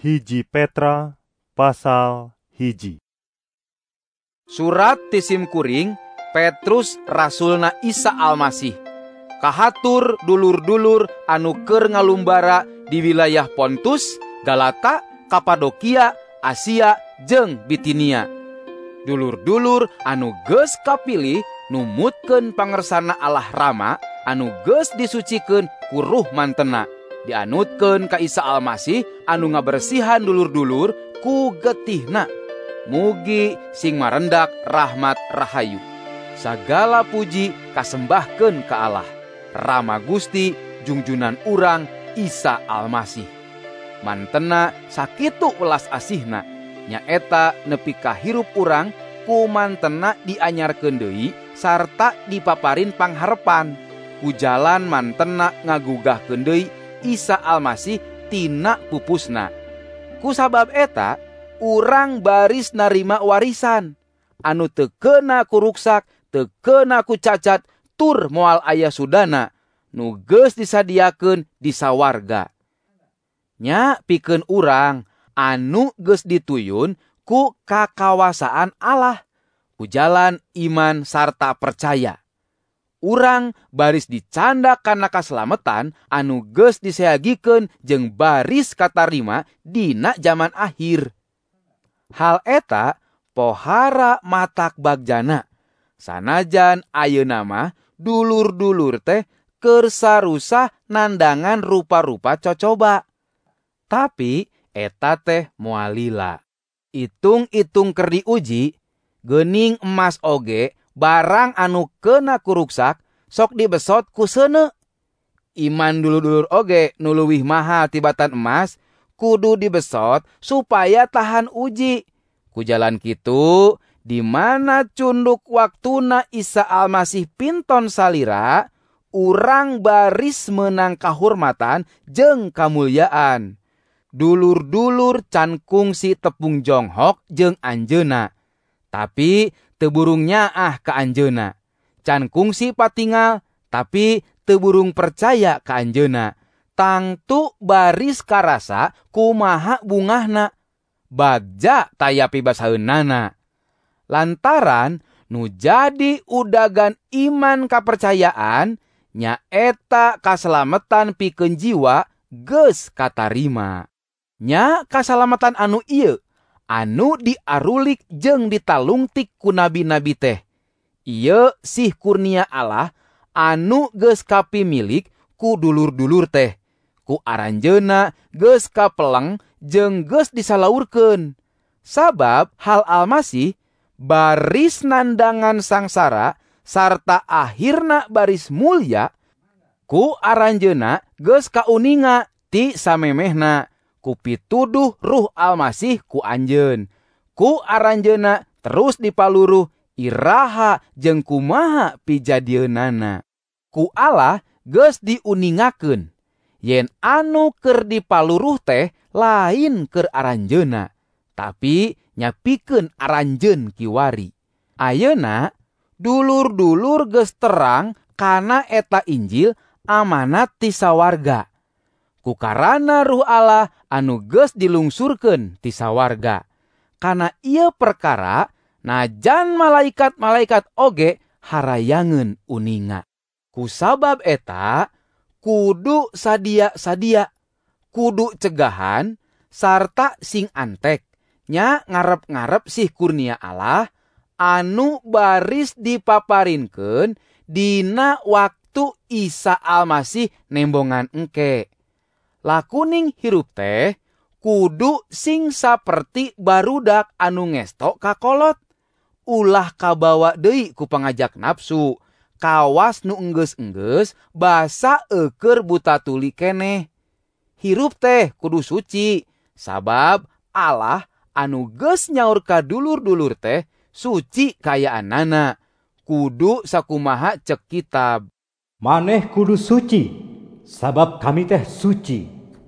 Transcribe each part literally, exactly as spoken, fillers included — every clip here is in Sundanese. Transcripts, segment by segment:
Hiji Petra pasal hiji. Surat ti simkuring Petrus rasulna Isa Almasih. Kahatur dulur-dulur anu keur ngalumbara di wilayah Pontus, Galata, Kapadokia, Asia, jeung Bitinia. Dulur-dulur anu geus kapilih numutkeun pangersana Allah Rama anu geus disucikeun ku Ruh Mantena, dianutkeun ka Isa Almasih anu ngabersihan dulur-dulur ku getihna. Mugi sing marendak rahmat rahayu. Sagala puji kasembahkeun ka Allah, Rama Gusti jungjunan urang Isa Almasih. Mantena sakitu welas asihna, nyaeta nepi ka hirup urang ku mantena dianyarkeun deui sarta dipaparin pangharepan. Ku jalan mantena ngagugahkeun deui Isa Almasih tina pupusna. Ku sabab eta urang baris narima warisan anu teu keuna ku ruksak, teu keuna ku cacat, tur moal aya sudana nu geus disadiakeun di sawarga. Nya pikeun urang anu geus dituyun ku kakawasaan Allah ku jalan iman sarta percaya. Urang baris dicanda kana kaselametan anu geus diseagikeun jeung baris katarima dina zaman akhir. Hal eta pohara matak bagjana. Sanajan ayeuna mah dulur-dulur teh keur sarusah nandangan rupa-rupa cocoba. Tapi eta teh moal lila. Itung-itung keur diuji, geuning emas oge barang anu keuna ku ruksak sok dibesot ku seuneu. Iman dulur-dulur oge nu leuwih mahal tibatan emas kudu dibesot supaya tahan uji. Ku jalan kitu, di mana cunduk waktuna Isa Almasih pinton salira, urang baris meunang kahormatan jeung kamulyaan. Dulur-dulur can kungsi tepung jonghok jeung anjeunna, tapi teu burung nyaah ka anjeunna. Can kungsi patingal, tapi teu burung percaya ka anjeunna. Tangtu baris karasa kumaha bungahna. Bagja tayapi basaheunana. Lantaran nu jadi udagan iman kapercayaan nyaeta kasalametan pikeun jiwa geus katarima. Nya kasalametan anu ieu anu diarulik jeung ditalungtik ku nabi-nabi teh. Ieu sih kurnia Allah anu geus kapimilik ku dulur-dulur teh. Ku aranjeunna geus kapeleng jeung geus disalaurkeun. Sabab hal Almasih baris nandangan sangsara sarta akhirna baris mulya, ku aranjeunna geus kauninga ti samemehna ku pituduh Ruh Almasih ku anjeun. Ku aranjeunna terus dipaluruh iraha jeung kumaha pijadieunana. Ku Allah geus diuningakeun yen anu keur dipaluruh teh lain keur aranjeunna, tapi nyapikeun aranjeun kiwari. Ayeuna dulur-dulur geus terang kana eta Injil amanat ti sawarga. Kukarana Ruh Allah anu geus dilungsurkeun ti sawarga. Kana ieu perkara najan malaikat-malaikat oge harayangeun uninga. Kusabab eta kudu sadia-sadia, kudu cegahan, sarta sing antek, nya ngarep-ngarep sih kurnia Allah, anu baris dipaparinkeun dina waktu Isa Almasih nembongan engke. Lakuning hirup teh, kudu sing saperti barudak anu ngesto kakolot. Ulah kabawa deui ku pangajak nafsu, kawas nu enggeus-enggeus basa eukeur buta tuli keneh. Hirup teh kudu suci, sabab Allah anu geus nyaur ka dulur-dulur teh suci kayaanana. Kudu sakumaha cek kitab. Maneh kudu suci, sabab kami teh suci.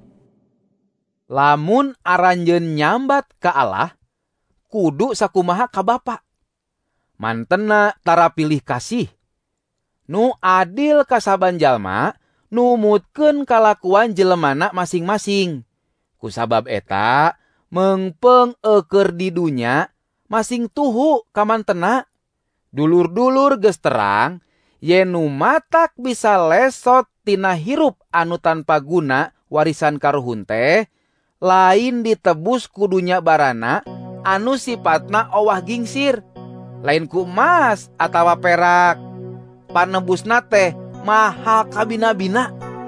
Lamun aranjeun nyambat ka Allah, kudu sakumaha ka Bapa. Mantena tara pilih kasih. Nu adil ka saban jalma numutkeun kalakuan jelemana masing-masing. Kusabab eta mengpeng eker di dunya masing tuhu kamantena. Dulur-dulur geus terang yen nu matak bisa lesot tina hirup anu tanpa guna warisan karuhun teh lain ditebus kudunya barana anu sipatna owah gingsir, lain ku emas atawa perak. Panebusna teh mahal kabina-bina,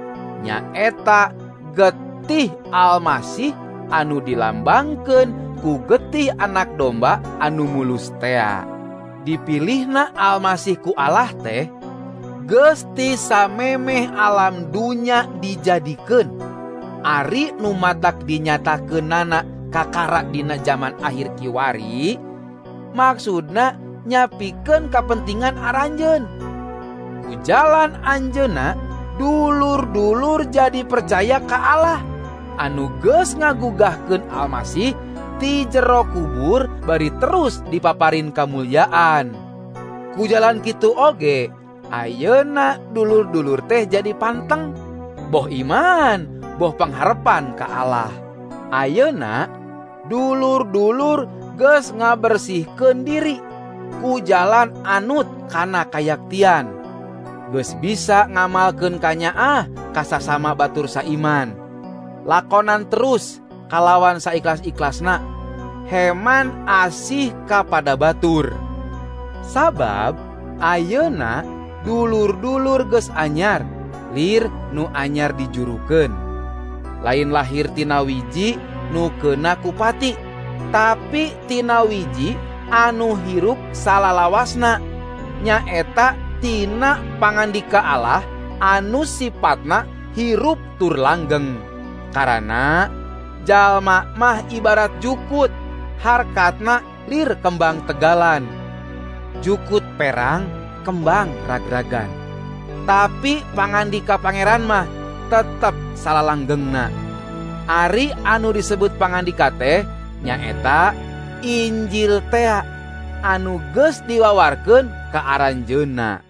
nyaeta getih Almasih anu dilambangkeun ku getih anak domba anu mulus tea. Dipilihna Almasih ku Allah teh geus ti samemeh alam dunya dijadikeun. Ari nu matak dinyatakeunana kakara dina zaman akhir kiwari, maksudna nyapikeun kapentingan aranjeun. Ku jalan anjeunna dulur-dulur jadi percaya ka Allah anu geus ngagugahkeun Almasih ti jero kubur bari terus dipaparin kamulyaan. Ku jalan kitu oge ayeuna dulur-dulur teh jadi panteng, boh iman, boh pangharepan ka Allah. Ayeuna dulur-dulur geus ngabersihkeun diri ku jalan anut kana kayaktian, geus bisa ngamalkeun kanyaah ka sasama batur saiman. Lakonan terus kalawan saikhlas-ikhlasna, heman asih kapada batur. Sabab ayeuna dulur-dulur geus anyar, lir nu anyar dijurukeun. Lain lahir tina wiji nu keuna kupati, tapi tina wiji anu hirup salalawasna, nyaeta tina pangandika Allah anu sipatna hirup tur langgeng. Karana jalma mah ibarat jukut, harkatna lir kembang tegalan. Jukut perang, kembang rag-ragan. Tapi pangandika pangeran mah tetep salalanggengna. Ari anu disebut pangandika teh nyaeta Injil tea anu geus diwawarkeun ka aranjeunna.